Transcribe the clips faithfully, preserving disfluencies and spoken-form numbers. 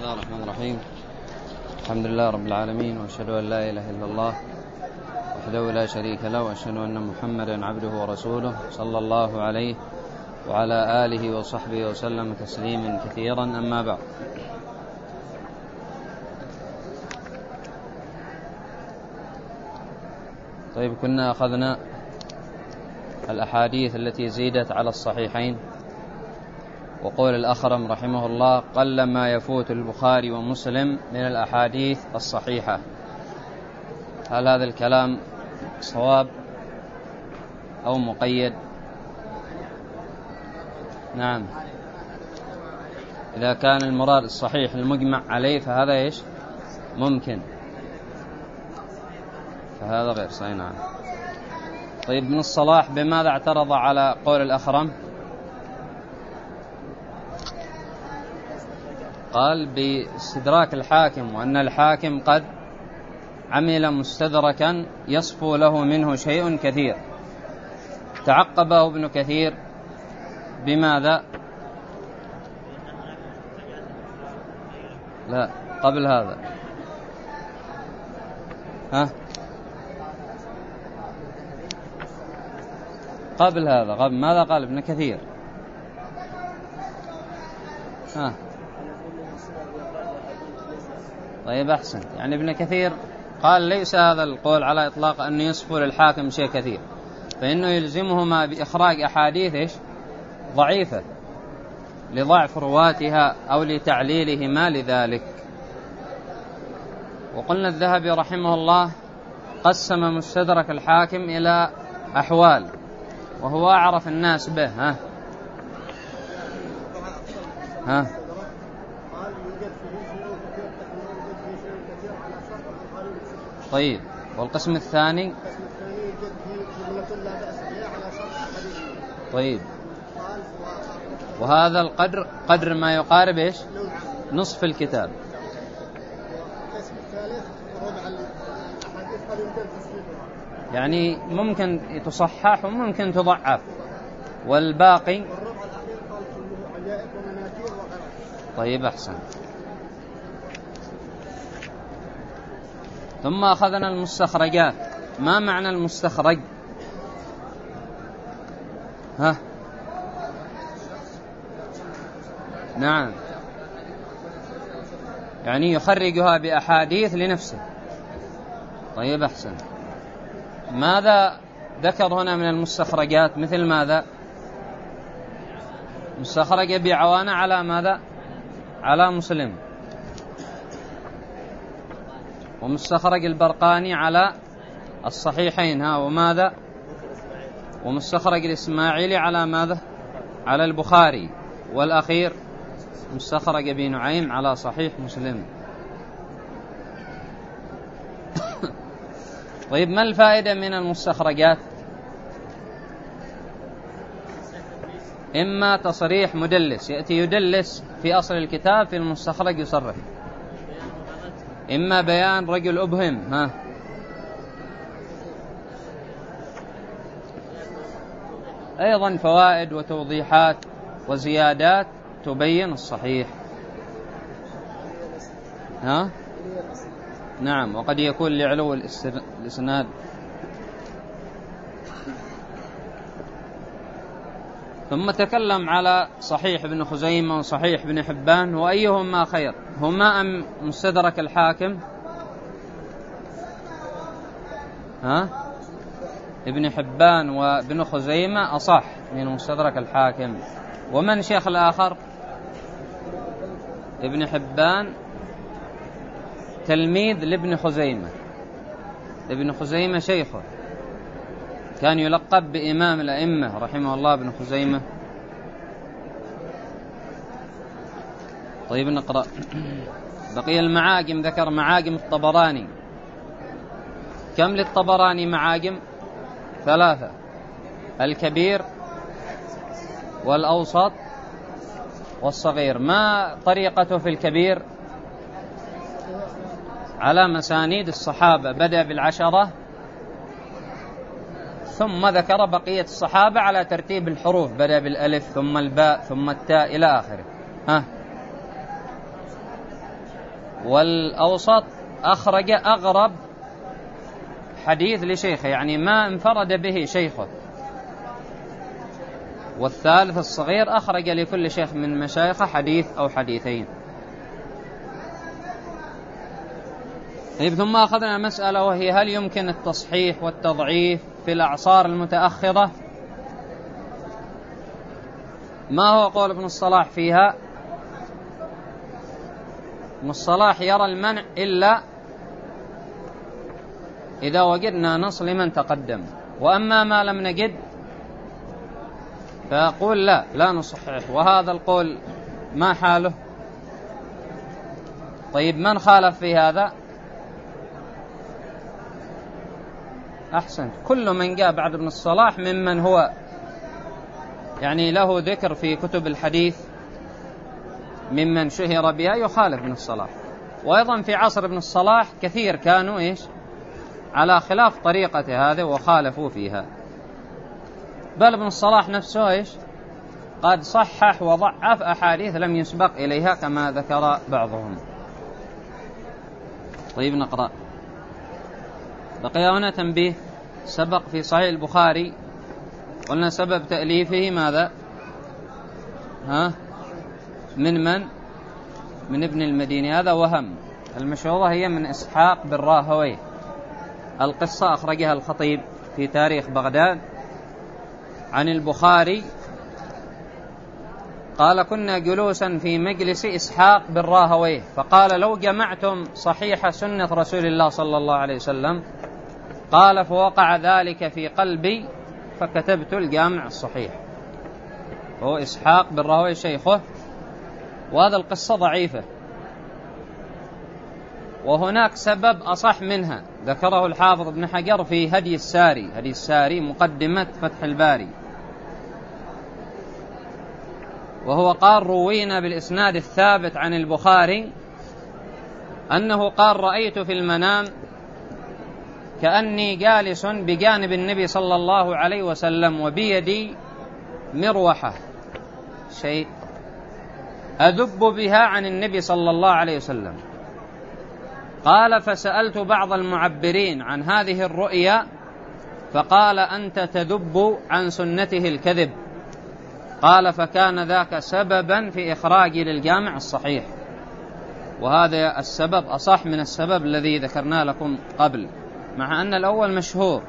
الله الرحمن الرحيم. الحمد لله رب العالمين، وأشهد أن لا إله إلا الله وحده لا شريك له، وأشهد أن محمدا عبده ورسوله صلى الله عليه وعلى آله وصحبه وسلم تسليما كثيرا. أما بعد، طيب كنا أخذنا الأحاديث التي زيدت على الصحيحين، وقول الأخرم رحمه الله: قل ما يفوت البخاري ومسلم من الأحاديث الصحيحة. هل هذا الكلام صواب أو مقيد؟ نعم، إذا كان المراد الصحيح المجمع عليه فهذا إيش؟ ممكن، فهذا غير صحيح. نعم. طيب، ابن الصلاح بماذا اعترض على قول الأخرم؟ قال باستدراك الحاكم، وأن الحاكم قد عمل مستدركا يصفو له منه شيء كثير. تعقبه ابن كثير بماذا؟ لا، قبل هذا. ها؟ قبل هذا، قبل ماذا قال ابن كثير؟ ها؟ طيب، أحسن. يعني ابن كثير قال ليس هذا القول على إطلاق أن يصفو للحاكم شيء كثير، فإنه يلزمهما بإخراج أحاديث إيش؟ ضعيفة لضعف رواتها أو لتعليلهما لذلك. وقلنا الذهبي رحمه الله قسم مستدرك الحاكم إلى أحوال، وهو أعرف الناس به. ها ها طيب، والقسم الثاني؟ طيب، وهذا القدر قدر ما يقارب إيش؟ نصف الكتاب. يعني ممكن تصحح وممكن تضعف، والباقي. طيب، أحسن. ثم أخذنا المستخرجات. ما معنى المستخرج؟ ها؟ نعم، يعني يخرجها بأحاديث لنفسه. طيب، أحسن. ماذا ذكر هنا من المستخرجات؟ مثل ماذا؟ مستخرج أبي عوانة على ماذا؟ على مسلم. ومستخرج البرقاني على الصحيحين. ها؟ وماذا؟ ومستخرج الإسماعيلي على ماذا؟ على البخاري. والأخير مستخرج أبي نعيم على صحيح مسلم. طيب، ما الفائدة من المستخرجات؟ إما تصريح مدلس، يأتي يدلس في أصل الكتاب، في المستخرج يصرح. إما بيان رجل أبهم. ها؟ أيضا فوائد وتوضيحات وزيادات تبين الصحيح. ها؟ نعم، وقد يكون لعلو الإسناد. ثم تكلم على صحيح ابن خزيمة وصحيح ابن حبان، وأيهما خير، هما أم مستدرك الحاكم؟ ها؟ ابن حبان وابن خزيمة أصح من مستدرك الحاكم. ومن شيخ الآخر؟ ابن حبان تلميذ لابن خزيمة. ابن خزيمة شيخه، كان يلقب بإمام الأئمة رحمه الله ابن خزيمة. طيب، نقرأ بقي المعاجم. ذكر معاجم الطبراني. كم للطبراني معاجم؟ ثلاثة: الكبير والأوسط والصغير. ما طريقته في الكبير؟ على مسانيد الصحابة، بدأ بالعشرة ثم ذكر بقية الصحابة على ترتيب الحروف، بدأ بالألف ثم الباء ثم التاء إلى آخره. ها؟ والأوسط أخرج أغرب حديث لشيخه، يعني ما انفرد به شيخه. والثالث الصغير أخرج لكل شيخ من مشايخه حديث أو حديثين. طيب، ثم أخذنا مسألة وهي هل يمكن التصحيح والتضعيف في الأعصار المتأخرة؟ ما هو قول ابن الصلاح فيها؟ ابن الصلاح يرى المنع إلا إذا وجدنا نص لمن تقدم، وأما ما لم نجد فيقول لا لا نصحح. وهذا القول ما حاله؟ طيب، من خالف في هذا؟ أحسن، كل من جاء بعد ابن الصلاح ممن هو يعني له ذكر في كتب الحديث ممن شهر بها يخالف ابن الصلاح. وأيضا في عصر ابن الصلاح كثير كانوا إيش على خلاف طريقة هذا وخالفوا فيها، بل ابن الصلاح نفسه إيش قد صحح وضعف أحاديث لم يسبق إليها كما ذكر بعضهم. طيب، نقرأ. بقي هنا تنبيه، سبق في صحيح البخاري قلنا سبب تأليفه ماذا؟ ها من من؟ من ابن المديني، هذا وهم. المشهورة هي من إسحاق بن راهويه. القصة أخرجها الخطيب في تاريخ بغداد عن البخاري قال: كنا جلوسا في مجلس إسحاق بن راهويه فقال: لو جمعتم صحيح سنة رسول الله صلى الله عليه وسلم، قال: فوقع ذلك في قلبي فكتبت الجامع الصحيح. هو إسحاق بن راهويه شيخه، وهذا القصة ضعيفة، وهناك سبب أصح منها ذكره الحافظ ابن حجر في هدي الساري هدي الساري مقدمة فتح الباري، وهو قال: روينا بالإسناد الثابت عن البخاري أنه قال: رأيت في المنام كأني جالس بجانب النبي صلى الله عليه وسلم وبيدي مروحة شيء أذب بها عن النبي صلى الله عليه وسلم. قال: فسألت بعض المعبرين عن هذه الرؤيا فقال: أنت تذب عن سنته الكذب. قال: فكان ذاك سببا في إخراجي للجامع الصحيح، وهذا السبب أصح من السبب الذي ذكرنا لكم قبل، مع أن الأول مشهور،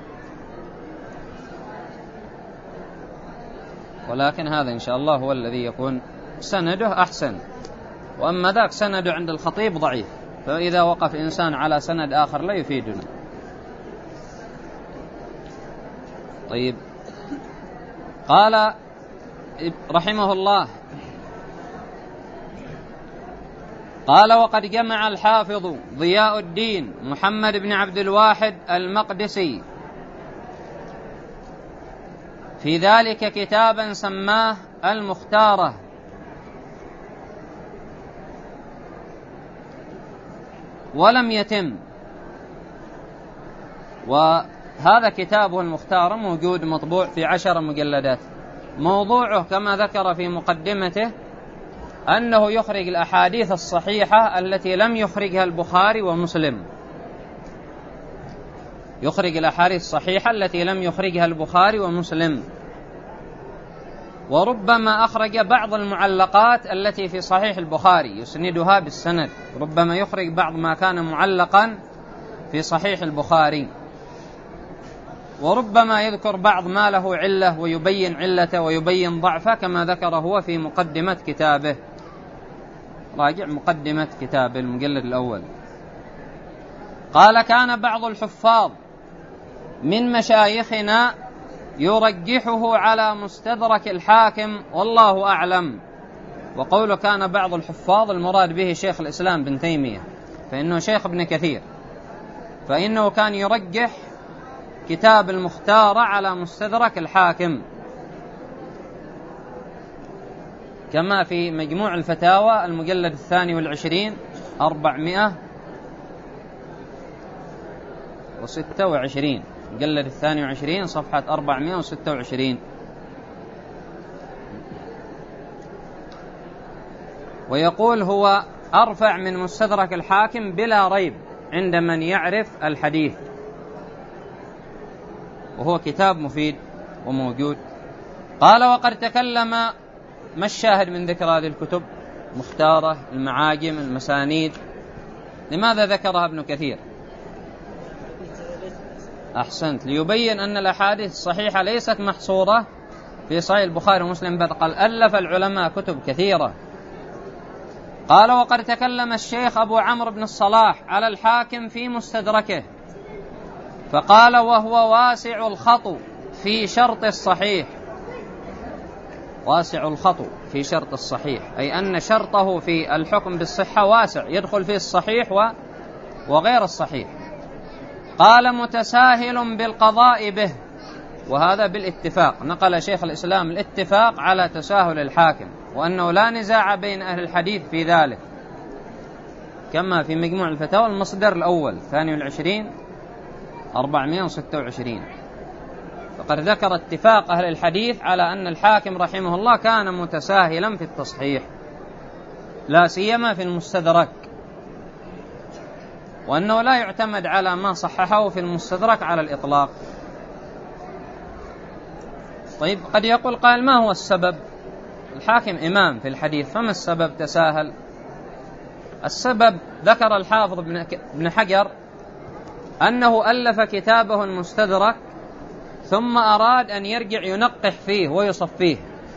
ولكن هذا إن شاء الله هو الذي يكون سنده أحسن، وأما ذاك سنده عند الخطيب ضعيف، فإذا وقف إنسان على سند آخر لا يفيدنا. طيب، قال رحمه الله: قال: وقد جمع الحافظ ضياء الدين محمد بن عبد الواحد المقدسي في ذلك كتابا سماه المختارة، ولم يتم. وهذا كتابه المختار موجود مطبوع في عشر مجلدات. موضوعه كما ذكر في مقدمته أنه يخرج الأحاديث الصحيحة التي لم يخرجها البخاري ومسلم، يخرج الأحاديث الصحيحة التي لم يخرجها البخاري ومسلم، وربما أخرج بعض المعلقات التي في صحيح البخاري يسندها بالسند، ربما يخرج بعض ما كان معلقا في صحيح البخاري، وربما يذكر بعض ما له علة ويبين علته ويبين ضعفه كما ذكر هو في مقدمة كتابه. راجع مقدمة كتابه المجلد الأول. قال: كان بعض الحفاظ من مشايخنا يرجحه على مستدرك الحاكم والله أعلم. وقوله كان بعض الحفاظ المراد به شيخ الإسلام بن تيمية، فإنه شيخ ابن كثير، فإنه كان يرجح كتاب المختار على مستدرك الحاكم، كما في مجموع الفتاوى المجلد الثاني والعشرين أربعمائة وستة وعشرين، مجلد الثاني والعشرين صفحة أربعمائة وستة وعشرين. ويقول هو أرفع من مستدرك الحاكم بلا ريب عند من يعرف الحديث، وهو كتاب مفيد وموجود. قال وقد تكلم، ما الشاهد من ذكر هذه الكتب؟ مختارة، المعاجم، المسانيد. لماذا ذكرها ابن كثير؟ أحسنت، ليبين أن الأحاديث الصحيحة ليست محصورة في صحيح البخاري ومسلم، بل قال ألف العلماء كتب كثيرة. قال وقد تكلم الشيخ أبو عمرو بن الصلاح على الحاكم في مستدركه فقال وهو واسع الخطو في شرط الصحيح. واسع الخطو في شرط الصحيح أي أن شرطه في الحكم بالصحة واسع، يدخل فيه الصحيح وغير الصحيح. قال متساهل بالقضاء به، وهذا بالاتفاق، نقل شيخ الإسلام الاتفاق على تساهل الحاكم، وأنه لا نزاع بين أهل الحديث في ذلك، كما في مجموع الفتاوى المصدر الأول ثاني والعشرين أربعمائة وستة وعشرين. فقد ذكر اتفاق أهل الحديث على أن الحاكم رحمه الله كان متساهلا في التصحيح، لا سيما في المستدرك، وأنه لا يعتمد على ما صححه في المستدرك على الإطلاق. طيب قد يقول قائل ما هو السبب؟ الحاكم إمام في الحديث، فما السبب تساهل؟ السبب ذكر الحافظ ابن حجر أنه ألف كتابه المستدرك ثم أراد أن يرجع ينقح فيه ويصفيه،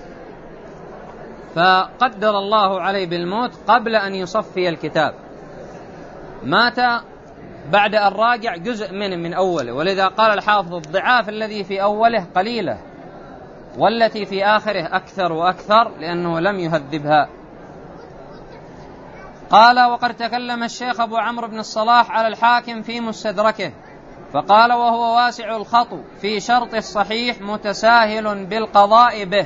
فقدر الله عليه بالموت قبل أن يصفي الكتاب، مات بعد أن راجع جزء منه من أوله، ولذا قال الحافظ الضعاف الذي في أوله قليلة والتي في آخره أكثر وأكثر، لأنه لم يهذبها. قال وقد تكلم الشيخ أبو عمرو بن الصلاح على الحاكم في مستدركه فقال وهو واسع الخطو في شرط الصحيح متساهل بالقضاء به،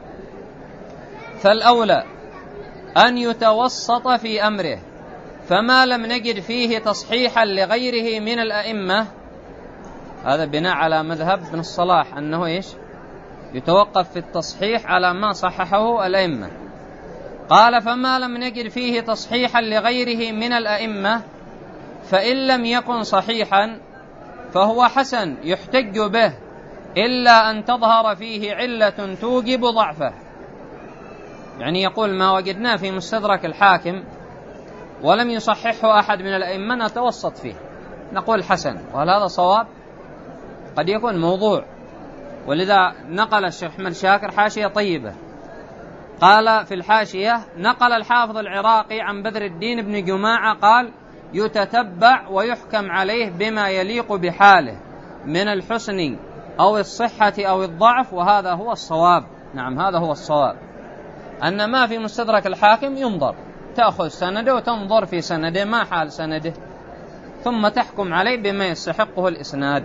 فالأولى أن يتوسط في أمره، فما لم نجد فيه تصحيحا لغيره من الأئمة، هذا بناء على مذهب ابن الصلاح أنه إيش؟ يتوقف في التصحيح على ما صححه الأئمة. قال فما لم نجد فيه تصحيحا لغيره من الأئمة فإن لم يكن صحيحا فهو حسن يحتج به إلا أن تظهر فيه علة توجب ضعفه. يعني يقول ما وجدناه في مستدرك الحاكم ولم يصححه أحد من الأئمة نتوسط فيه، نقول حسن، وهل هذا صواب؟ قد يكون موضوع، ولذا نقل الشيخ أحمد شاكر حاشية طيبة، قال في الحاشية نقل الحافظ العراقي عن بدر الدين بن جماعة قال يتتبع ويحكم عليه بما يليق بحاله من الحسن أو الصحة أو الضعف، وهذا هو الصواب. نعم هذا هو الصواب، أن ما في مستدرك الحاكم ينظر، تأخذ سنده وتنظر في سنده ما حال سنده ثم تحكم عليه بما يستحقه الإسناد.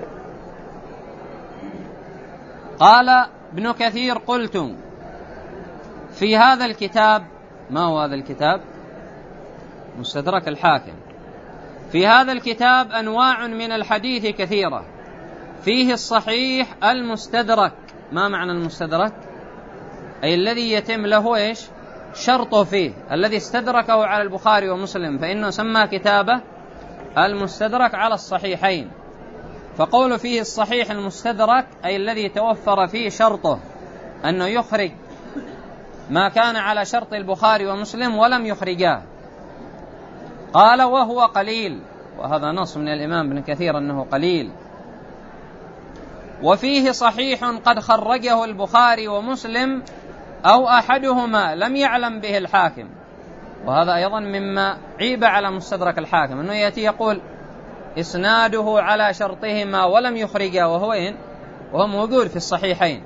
قال ابن كثير قلت في هذا الكتاب، ما هو هذا الكتاب؟ مستدرك الحاكم. في هذا الكتاب أنواع من الحديث كثيرة، فيه الصحيح المستدرك. ما معنى المستدرك؟ أي الذي يتم له إيش؟ شرطه فيه، الذي استدركه على البخاري ومسلم، فإنه سمى كتابه المستدرك على الصحيحين. فقول فيه الصحيح المستدرك أي الذي توفر فيه شرطه أنه يخرج ما كان على شرط البخاري ومسلم ولم يخرجاه. قال وهو قليل، وهذا نص من الإمام ابن كثير أنه قليل. وفيه صحيح قد خرجه البخاري ومسلم أو أحدهما لم يعلم به الحاكم، وهذا أيضا مما عيب على مستدرك الحاكم، أنه يأتي يقول إسناده على شرطهما ولم يخرجه، وهو إن وهو موجود في الصحيحين.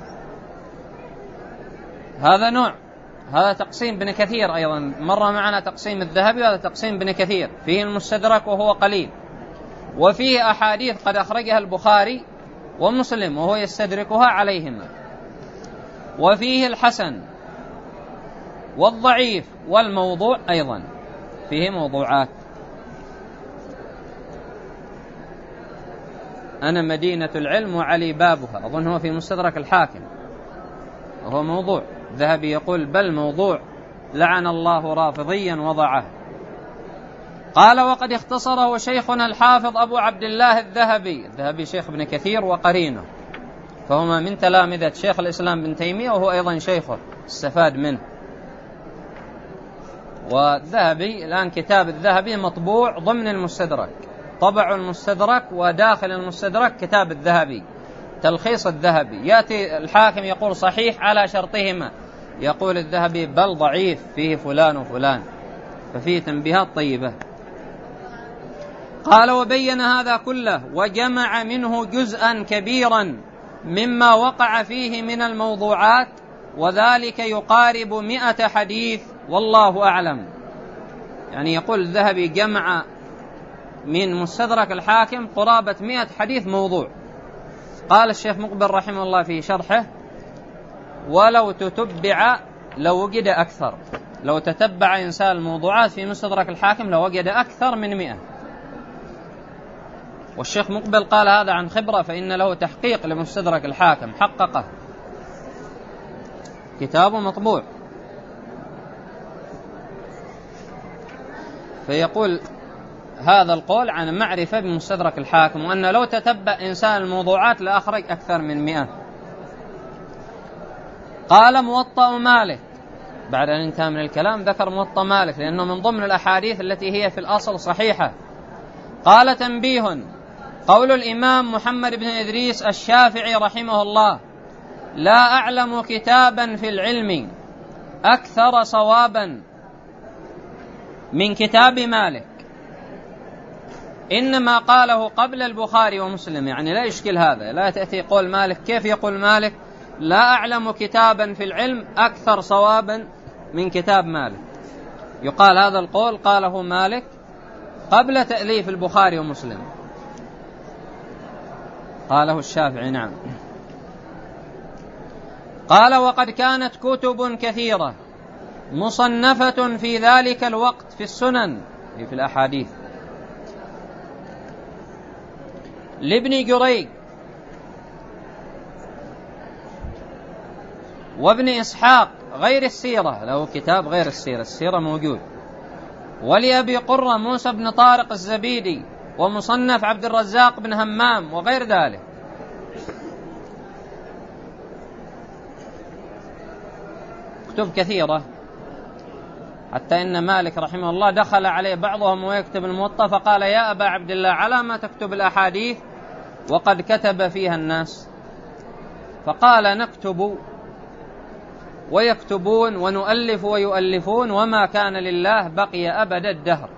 هذا نوع، هذا تقسيم ابن كثير أيضا، مر معنا تقسيم الذهبي، وهذا تقسيم ابن كثير. فيه المستدرك وهو قليل، وفيه أحاديث قد أخرجها البخاري ومسلم وهو يستدركها عليهما، وفيه الحسن والضعيف والموضوع، أيضا فيه موضوعات. أنا مدينة العلم وعلي بابها، أظن هو في مستدرك الحاكم وهو موضوع. الذهبي يقول بل موضوع، لعن الله رافضيا وضعه. قال وقد اختصره شيخنا الحافظ أبو عبد الله الذهبي. الذهبي شيخ ابن كثير وقرينه، فهما من تلامذة شيخ الإسلام بن تيمية، وهو أيضا شيخه استفاد منه. والذهبي الآن كتاب الذهبي مطبوع ضمن المستدرك، طبع المستدرك وداخل المستدرك كتاب الذهبي، تلخيص الذهبي. يأتي الحاكم يقول صحيح على شرطهما، يقول الذهبي بل ضعيف فيه فلان وفلان، ففيه تنبيهات طيبة. قال وبين هذا كله وجمع منه جزءا كبيرا مما وقع فيه من الموضوعات، وذلك يقارب مئة حديث والله أعلم. يعني يقول الذهبي جمع من مستدرك الحاكم قرابة مئة حديث موضوع. قال الشيخ مقبل رحمه الله في شرحه ولو تتبع لوجد أكثر، لو تتبع إنسان الموضوعات في مستدرك الحاكم لوجد أكثر من مئة. والشيخ مقبل قال هذا عن خبرة، فإن له تحقيق لمستدرك الحاكم، حققه، كتابه مطبوع. فيقول هذا القول عن معرفة بمستدرك الحاكم، وأن لو تتبع إنسان الموضوعات لأخرج أكثر من مئة. قال موطأ مالك، بعد أن انتهى من الكلام ذكر موطأ مالك لأنه من ضمن الأحاديث التي هي في الأصل صحيحة. قال تنبيه، قول الإمام محمد بن إدريس الشافعي رحمه الله: لا أعلم كتابا في العلم أكثر صوابا من كتاب مالك، إنما قاله قبل البخاري ومسلم. يعني لا يشكل هذا، لا تأتي قول مالك. كيف يقول مالك لا أعلم كتابا في العلم أكثر صوابا من كتاب مالك؟ يقال هذا القول قاله مالك قبل تأليف البخاري ومسلم. قاله الشافعي نعم. قال وقد كانت كتب كثيرة مصنفة في ذلك الوقت في السنن، في الأحاديث، لابن جريج وابن إسحاق غير السيرة، له كتاب غير السيرة، السيرة موجود، ولأبي قرة موسى بن طارق الزبيدي، ومصنف عبد الرزاق بن همام وغير ذلك. كتب كثيرة، حتى إن مالك رحمه الله دخل عليه بعضهم ويكتب الموطأ فقال يا أبا عبد الله على ما تكتب الأحاديث وقد كتب فيها الناس؟ فقال نكتب ويكتبون ونؤلف ويؤلفون، وما كان لله بقي أبد الدهر.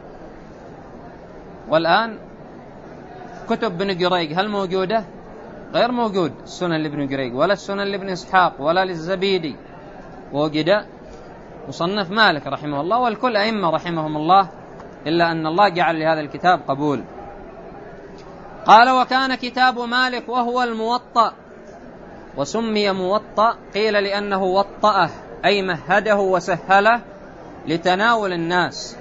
والآن كتب ابن جريج هل موجودة؟ غير موجود السنن لابن جريج ولا السنن لابن إسحاق ولا للزبيدي، وجد مصنف مالك رحمه الله والكل أئمة رحمهم الله، إلا أن الله جعل لهذا الكتاب قبول. قال وكان كتاب مالك وهو الموطأ، وسمي موطأ قيل لأنه وطأه أي مهده وسهله لتناول الناس،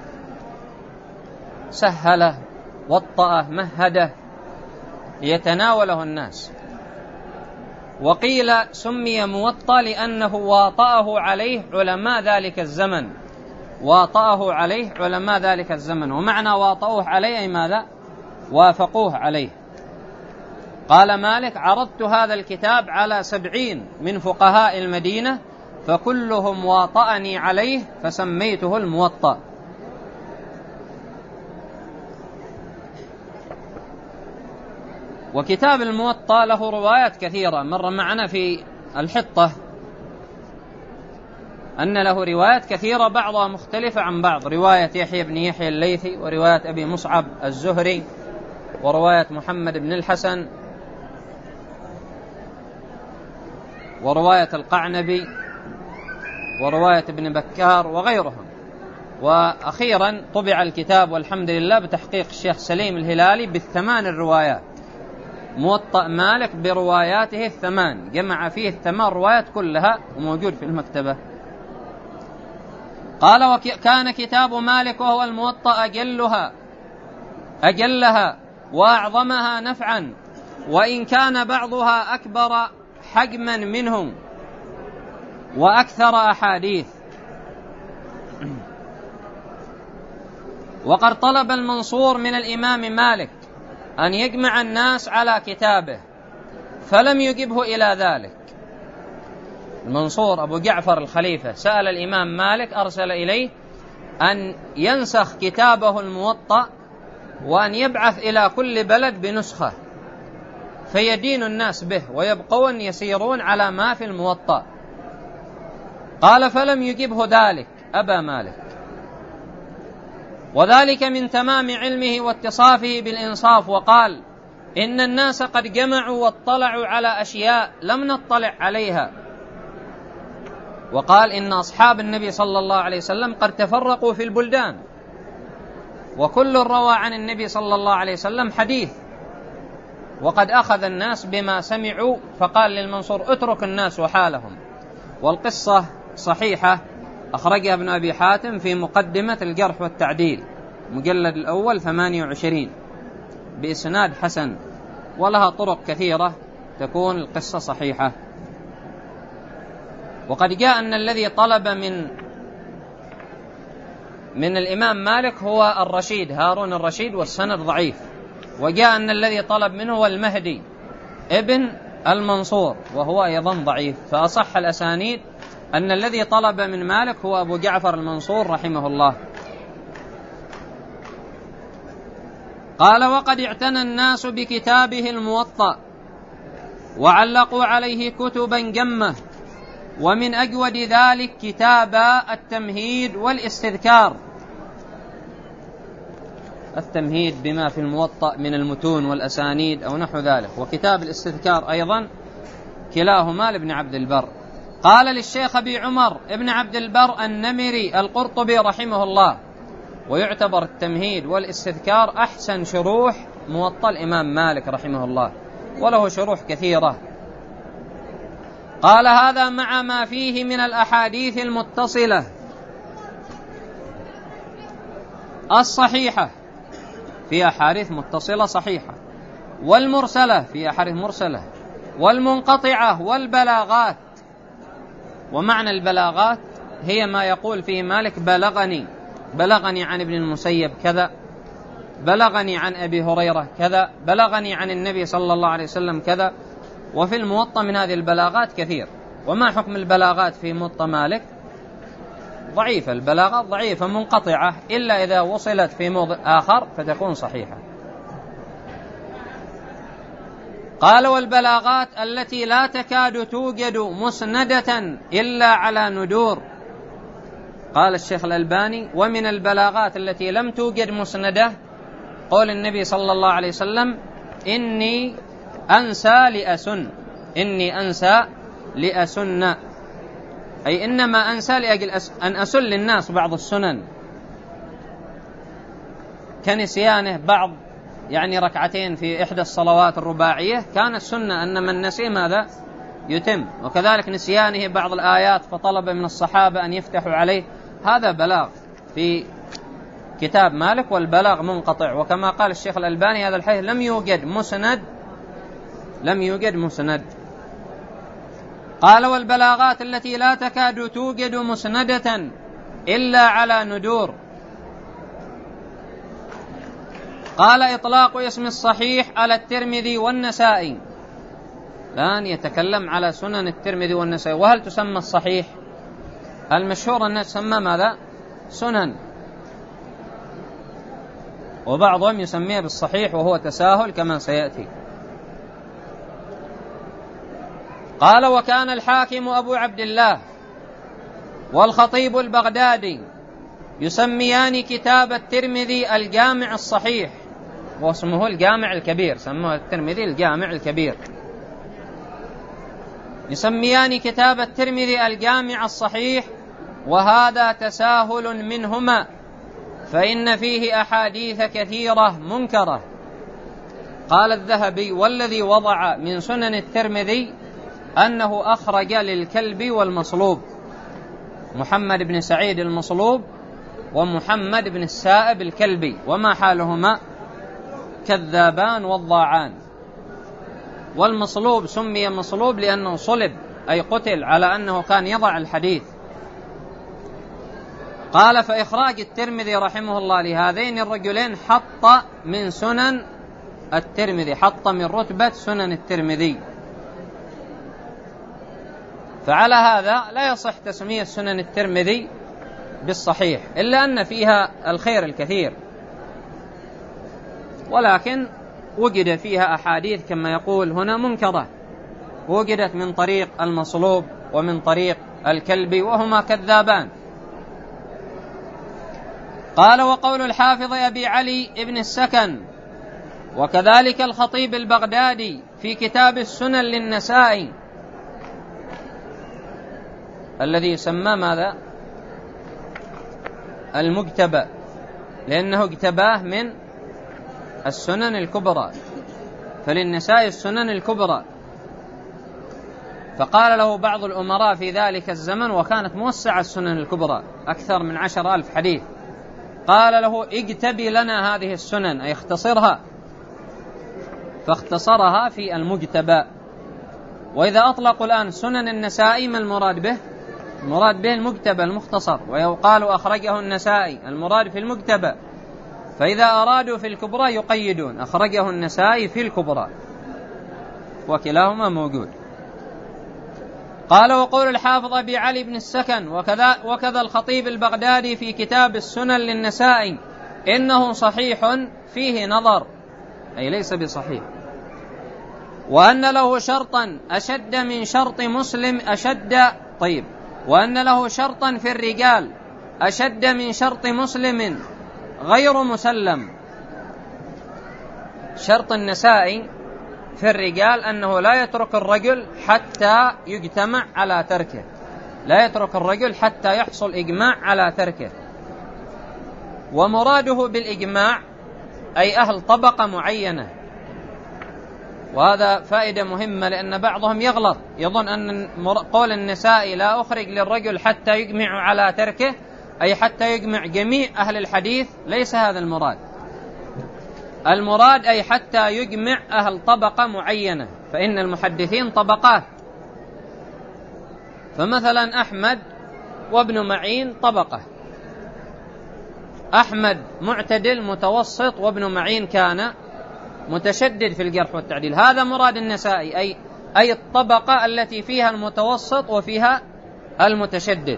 سهله وطأه مهده ليتناوله الناس. وقيل سمي موطأ لأنه واطأه عليه علماء ذلك الزمن، واطأه عليه علماء ذلك الزمن. ومعنى واطأوه عليه أي ماذا؟ وافقوه عليه. قال مالك عرضت هذا الكتاب على سبعين من فقهاء المدينة فكلهم واطأني عليه فسميته الموطأ. وكتاب الموطأ له روايات كثيرة، مر معنا في الحطة أن له روايات كثيرة بعضها مختلفة عن بعض، رواية يحيى بن يحيى الليثي، ورواية أبي مصعب الزهري، ورواية محمد بن الحسن، ورواية القعنبي، ورواية ابن بكار وغيرهم. وأخيرا طبع الكتاب والحمد لله بتحقيق الشيخ سليم الهلالي بالثمان الروايات، موطأ مالك برواياته الثمان، جمع فيه الثمان روايات كلها وموجود في المكتبة. قال وكان كتاب مالك وهو الموطأ أجلها أجلها وأعظمها نفعا، وإن كان بعضها أكبر حجما منهم وأكثر أحاديث. وقد طلب المنصور من الإمام مالك أن يجمع الناس على كتابه فلم يجبه إلى ذلك. المنصور أبو جعفر الخليفة سأل الإمام مالك، أرسل إليه أن ينسخ كتابه الموطأ وأن يبعث إلى كل بلد بنسخة فيدين الناس به ويبقون يسيرون على ما في الموطأ. قال فلم يجبه ذلك، أبى مالك، وذلك من تمام علمه واتصافه بالإنصاف، وقال إن الناس قد جمعوا واطلعوا على أشياء لم نطلع عليها، وقال إن أصحاب النبي صلى الله عليه وسلم قد تفرقوا في البلدان وكل روى عن النبي صلى الله عليه وسلم حديث، وقد أخذ الناس بما سمعوا. فقال للمنصور اترك الناس وحالهم. والقصة صحيحة، أخرجها ابن أبي حاتم في مقدمة الجرح والتعديل مجلد الأول ثمانية وعشرين بإسناد حسن، ولها طرق كثيرة تكون القصة صحيحة. وقد جاء أن الذي طلب من من الإمام مالك هو الرشيد هارون الرشيد والسند ضعيف، وجاء أن الذي طلب منه هو المهدي ابن المنصور وهو أيضا ضعيف. فأصح الأسانيد أن الذي طلب من مالك هو أبو جعفر المنصور رحمه الله. قال وقد اعتنى الناس بكتابه الموطأ وعلقوا عليه كتبا جمة، ومن أجود ذلك كتاب التمهيد والاستذكار. التمهيد بما في الموطأ من المتون والأسانيد أو نحو ذلك، وكتاب الاستذكار أيضا كلاهما لابن عبد البر. قال للشيخ أبي عمر ابن عبد البر النمري القرطبي رحمه الله، ويعتبر التمهيد والاستذكار أحسن شروح موطأ الإمام مالك رحمه الله، وله شروح كثيرة. قال هذا مع ما فيه من الأحاديث المتصلة الصحيحة، في أحاديث متصلة صحيحة، والمرسلة في أحاديث مرسلة، والمنقطعة، والبلاغات. ومعنى البلاغات هي ما يقول فيه مالك بلغني بلغني عن ابن المسيب كذا، بلغني عن أبي هريرة كذا، بلغني عن النبي صلى الله عليه وسلم كذا. وفي الموطأ من هذه البلاغات كثير. وما حكم البلاغات في موطأ مالك؟ ضعيفة، البلاغات ضعيفة منقطعة، إلا إذا وصلت في موضع آخر فتكون صحيحة. قال والبلاغات التي لا تكاد توجد مسندة إلا على ندور. قال الشيخ الألباني ومن البلاغات التي لم توجد مسندة قول النبي صلى الله عليه وسلم إني أنسى لأسن، إني أنسى لأسن، أي إنما أنسى لأجل أن أسل للناس بعض السنن كنسيانه بعض يعني ركعتين في إحدى الصلوات الرباعية، كان السنة أن من نسي ماذا يتم. وكذلك نسيانه بعض الآيات فطلب من الصحابة أن يفتحوا عليه، هذا بلاغ في كتاب مالك، والبلاغ منقطع. وكما قال الشيخ الألباني هذا الحديث لم يوجد مسند لم يوجد مسند. قال والبلاغات التي لا تكاد توجد مسندة إلا على ندور. قال إطلاق اسم الصحيح على الترمذي والنسائي، الآن يتكلم على سنن الترمذي والنسائي. وهل تسمى الصحيح؟ المشهور أن تسمى ماذا؟ سنن، وبعضهم يسميه بالصحيح وهو تساهل كما سيأتي. قال وكان الحاكم أبو عبد الله والخطيب البغدادي يسميان كتاب الترمذي الجامع الصحيح، واسمه الجامع الكبير، سموه الترمذي الجامع الكبير. يسميان كتاب الترمذي الجامع الصحيح، وهذا تساهل منهما، فإن فيه أحاديث كثيرة منكرة. قال الذهبي والذي وضع من سنن الترمذي أنه أخرج للكلب والمصلوب، محمد بن سعيد المصلوب ومحمد بن السائب الكلبي، وما حالهما كذابان وضاعان. والمصلوب سمي مصلوب لأنه صلب أي قتل على أنه كان يضع الحديث. قال فإخراج الترمذي رحمه الله لهذين الرجلين حط من سنن الترمذي، حط من رتبة سنن الترمذي. فعلى هذا لا يصح تسمية سنن الترمذي بالصحيح، إلا أن فيها الخير الكثير، ولكن وجد فيها أحاديث كما يقول هنا منكرة، وجدت من طريق المصلوب ومن طريق الكلبي وهما كذابان. قال وقول الحافظ أبي علي ابن السكن وكذلك الخطيب البغدادي في كتاب السنن للنسائي الذي سماه ماذا؟ المجتبى، لأنه اجتباه من السنن الكبرى، فللنساء السنن الكبرى. فقال له بعض الأمراء في ذلك الزمن وكانت موسعة السنن الكبرى أكثر من عشر ألف حديث، قال له اجتبي لنا هذه السنن أي اختصرها، فاختصرها في المجتبى. وإذا أطلقوا الآن سنن النسائي ما المراد به؟ المراد به المجتبى المختصر، ويقال أخرجه النسائي المراد في المجتبى. فإذا أرادوا في الكبرى يقيدون أخرجه النسائي في الكبرى، وكلاهما موجود. قال وقول الحافظ أبي علي بن السكن وكذا, وكذا الخطيب البغدادي في كتاب السنن للنسائي إنه صحيح فيه نظر، أي ليس بصحيح، وأن له شرطا أشد من شرط مسلم أشد طيب وأن له شرطا في الرجال أشد من شرط مسلم غير مسلم. شرط النسائي في الرجال أنه لا يترك الرجل حتى يجتمع على تركه، لا يترك الرجل حتى يحصل إجماع على تركه. ومراده بالإجماع أي أهل طبقة معينة، وهذا فائدة مهمة، لأن بعضهم يغلط يظن أن قول النسائي لا أخرج للرجل حتى يجمع على تركه أي حتى يجمع جميع أهل الحديث، ليس هذا المراد. المراد أي حتى يجمع أهل طبقة معينة، فإن المحدثين طبقات، فمثلا أحمد وابن معين طبقة، أحمد معتدل متوسط وابن معين كان متشدد في الجرح والتعديل، هذا مراد النسائي أي, أي الطبقة التي فيها المتوسط وفيها المتشدد.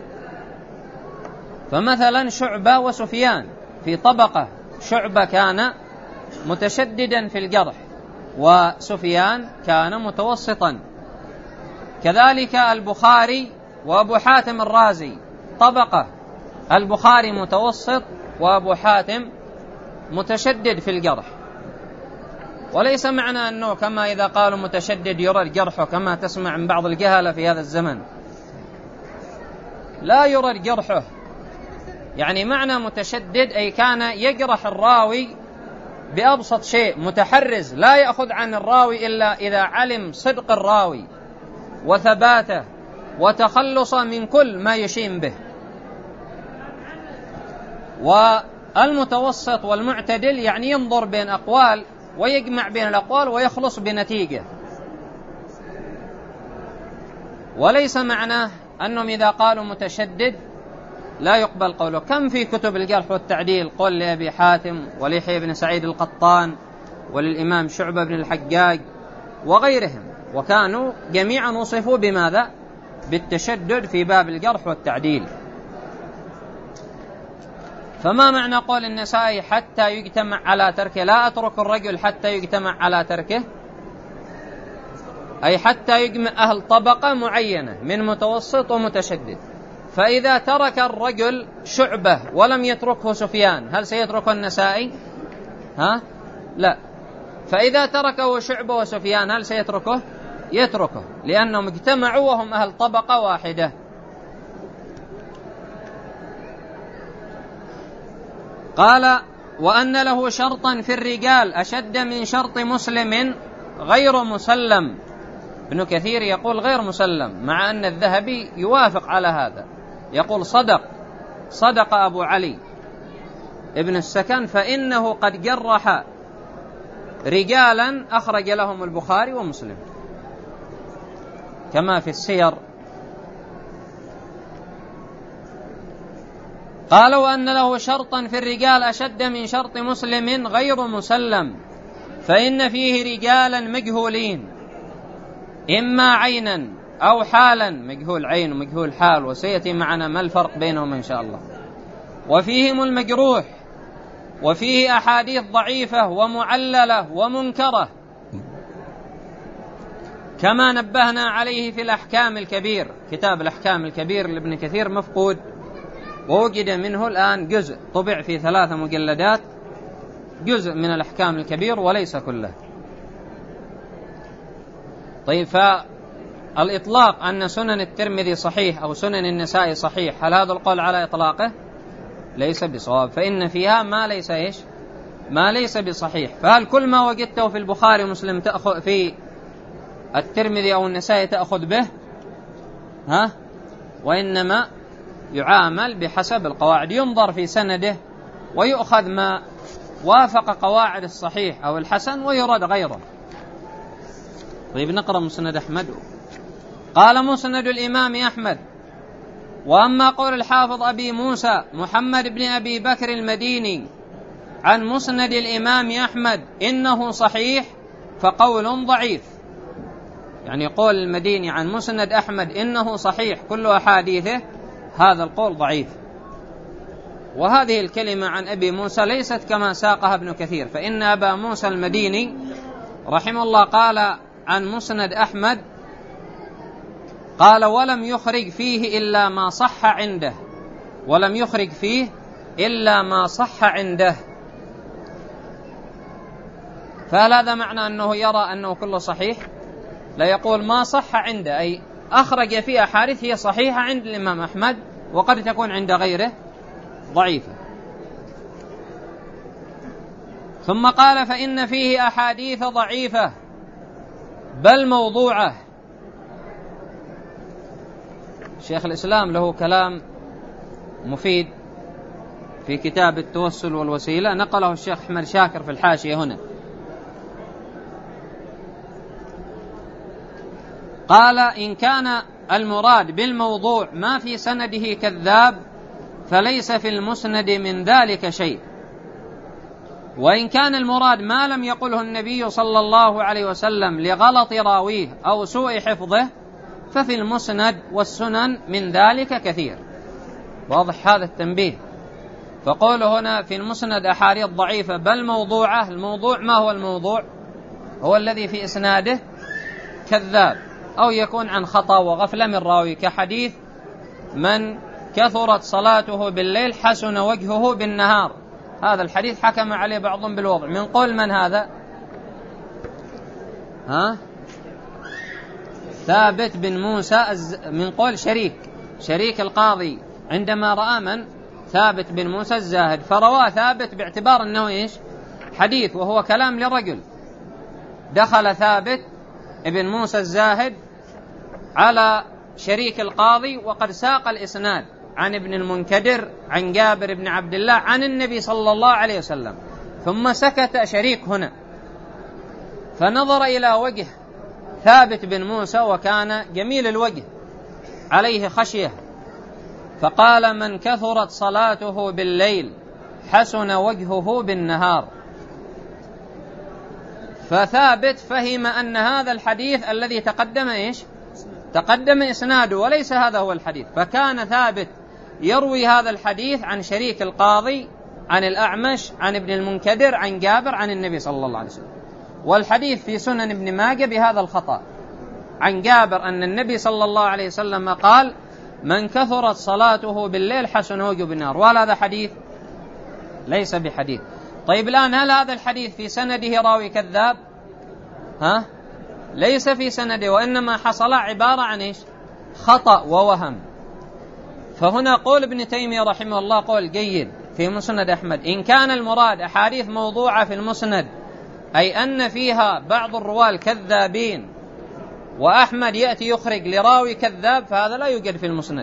فمثلا شعبة وسفيان في طبقة، شعبة كان متشددا في الجرح وسفيان كان متوسطا. كذلك البخاري وأبو حاتم الرازي طبقة، البخاري متوسط وأبو حاتم متشدد في الجرح. وليس معنى أنه كما إذا قالوا متشدد يرى جرحه كما تسمع من بعض الجهلة في هذا الزمن، لا يرى جرحه، يعني معنى متشدد أي كان يجرح الراوي بأبسط شيء، متحرز لا يأخذ عن الراوي إلا إذا علم صدق الراوي وثباته وتخلص من كل ما يشين به. والمتوسط والمعتدل يعني ينظر بين أقوال ويجمع بين الأقوال ويخلص بنتيجة. وليس معناه أنهم إذا قالوا متشدد لا يقبل قوله. كم في كتب الجرح والتعديل قول لأبي حاتم وليحيى بن سعيد القطان وللإمام شعبة بن الحجاج وغيرهم، وكانوا جميعا وصفوا بماذا؟ بالتشدد في باب الجرح والتعديل. فما معنى قول النسائي حتى يجتمع على تركه؟ لا أترك الرجل حتى يجتمع على تركه، أي حتى يجمع أهل طبقة معينة من متوسط ومتشدد. فإذا ترك الرجل شعبة ولم يتركه سفيان هل سيتركه النسائي؟ ها؟ لا. فإذا تركه شعبة وسفيان هل سيتركه؟ يتركه، لأنهم اجتمعوا وهم أهل طبقة واحدة. قال وأن له شرطا في الرجال أشد من شرط مسلم غير مسلم. ابن كثير يقول غير مسلم، مع أن الذهبي يوافق على هذا، يقول صدق صدق أبو علي ابن السكن، فإنه قد جرح رجالا أخرج لهم البخاري ومسلم كما في السير. قال وأن له شرطا في الرجال أشد من شرط مسلم غير مسلم، فإن فيه رجالا مجهولين إما عينا أو حالا، مجهول عين ومجهول حال، وسيأتي معنا ما الفرق بينهم إن شاء الله. وفيهم المجروح، وفيه أحاديث ضعيفة ومعللة ومنكرة، كما نبهنا عليه في الأحكام الكبير. كتاب الأحكام الكبير لابن كثير مفقود، ووجد منه الآن جزء طبع في ثلاثة مجلدات، جزء من الأحكام الكبير وليس كله. طيب، فالإطلاق أن سنن الترمذي صحيح أو سنن النسائي صحيح، هل هذا القول على إطلاقه؟ ليس بصواب، فإن فيها ما ليس إيش؟ ما ليس بصحيح. فهل كل ما وجدته في البخاري ومسلم تأخذ في الترمذي أو النسائي تأخذ به؟ ها؟ وإنما يعامل بحسب القواعد، ينظر في سنده ويؤخذ ما وافق قواعد الصحيح أو الحسن ويرد غيره. طيب، نقرأ مسند أحمد. قال مسند الإمام أحمد: وأما قول الحافظ أبي موسى محمد بن أبي بكر المديني عن مسند الإمام أحمد إنه صحيح فقول ضعيف. يعني قول المديني عن مسند أحمد إنه صحيح كل أحاديثه، هذا القول ضعيف. وهذه الكلمة عن أبي موسى ليست كما ساقها ابن كثير، فإن أبا موسى المديني رحمه الله قال عن مسند أحمد، قال: ولم يخرج فيه إلا ما صح عنده، ولم يخرج فيه إلا ما صح عنده. فهل هذا معنى أنه يرى أنه كله صحيح؟ لا، يقول ما صح عنده، أي أخرج فيه أحاديث هي صحيحة عند الإمام أحمد وقد تكون عند غيره ضعيفة. ثم قال: فإن فيه أحاديث ضعيفة بل موضوعة. شيخ الإسلام له كلام مفيد في كتاب التوسل والوسيلة، نقله الشيخ أحمد شاكر في الحاشية هنا. قال: إن كان المراد بالموضوع ما في سنده كذاب فليس في المسند من ذلك شيء، وإن كان المراد ما لم يقله النبي صلى الله عليه وسلم لغلط راويه أو سوء حفظه ففي المسند والسنن من ذلك كثير. واضح هذا التنبيه؟ فقوله هنا في المسند أحاديث ضعيفة بل موضوعة. الموضوع ما هو الموضوع؟ هو الذي في إسناده كذاب أو يكون عن خطأ وغفلة من راوي، كحديث من كثرت صلاته بالليل حسن وجهه بالنهار. هذا الحديث حكم عليه بعضهم بالوضع، من قول من هذا؟ ها؟ ثابت بن موسى، من قول شريك شريك القاضي عندما رأى من؟ ثابت بن موسى الزاهد، فرواه ثابت باعتبار أنه إيش؟ حديث، وهو كلام لرجل. دخل ثابت ابن موسى الزاهد على شريك القاضي وقد ساق الإسناد عن ابن المنكدر عن جابر بن عبد الله عن النبي صلى الله عليه وسلم، ثم سكت شريك هنا، فنظر إلى وجه ثابت بن موسى وكان جميل الوجه عليه خشية، فقال: من كثرت صلاته بالليل حسن وجهه بالنهار. فثابت فهم أن هذا الحديث الذي تقدم إيش؟ تقدم إسناده وليس هذا هو الحديث، فكان ثابت يروي هذا الحديث عن شريك القاضي عن الأعمش عن ابن المنكدر عن جابر عن النبي صلى الله عليه وسلم، والحديث في سنن ابن ماجه بهذا الخطأ عن جابر أن النبي صلى الله عليه وسلم قال: من كثرت صلاته بالليل حسن وجهه بالنهار. وهذا حديث ليس بحديث. طيب، الآن هل هذا الحديث في سنده راوي كذاب؟ ها؟ ليس في سنده، وإنما حصل عبارة عن إيش؟ خطأ ووهم. فهنا قول ابن تيمية رحمه الله قول جيد في مسند أحمد: إن كان المراد أحاديث موضوعة في المسند، أي أن فيها بعض الرواة الكذابين، وأحمد يأتي يخرج لراوي كذاب، فهذا لا يوجد في المسند.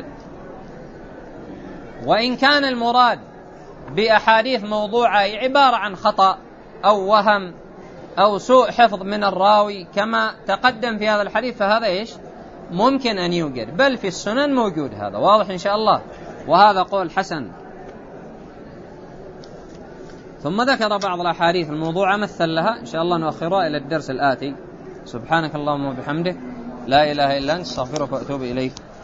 وإن كان المراد بأحاديث موضوعة عبارة عن خطأ أو وهم أو سوء حفظ من الراوي كما تقدم في هذا الحديث، فهذا إيش؟ ممكن أن يوجد، بل في السنن موجود. هذا واضح إن شاء الله، وهذا قول حسن ثم ذكر بعض الأحاديث الموضوعة مثل لها، إن شاء الله نؤخرها إلى الدرس الآتي. سبحانك اللهم وبحمدك، لا إله إلا أنت، استغفرك وأتوب إليك.